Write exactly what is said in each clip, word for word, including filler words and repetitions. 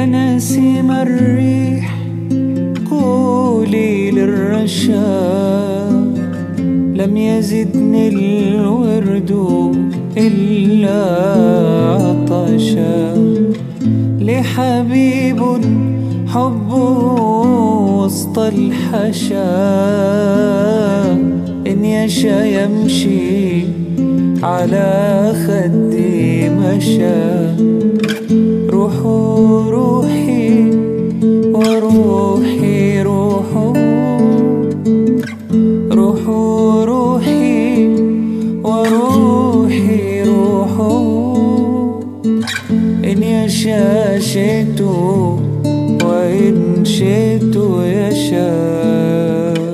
نسيم الريح قولي للرشا لم يزدني الورد إلا عطشا لحبيب حبه وسط الحشا إن يشا يمشي على خدي مشى روحوا روحي وروحي روحه روحوا روحي وروحي روحه إن يشاء شئت وإن شئت يشاء.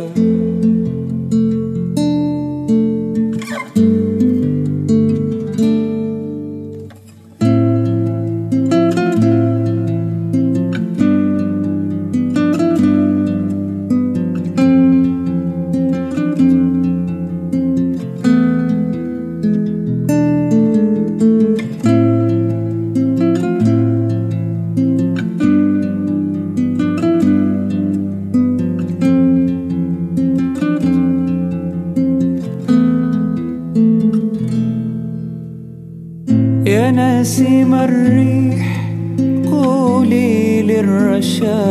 يا نسيم الريح قولي للرشا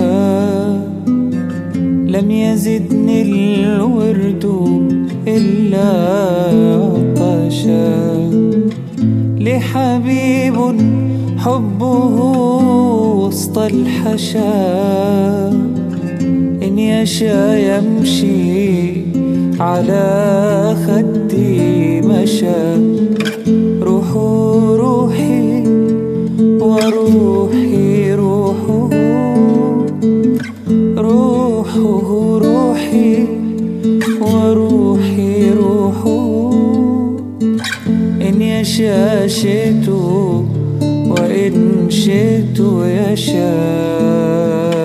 لم يزدني الورد إلا عطشا لحبيب حبه وسط الحشا إن يشاء يمشي على خدي مشى روحوا روحي وروحي روحه روحه روحي وروحي روحه إن يشاء شئت وإن شئت يشاء.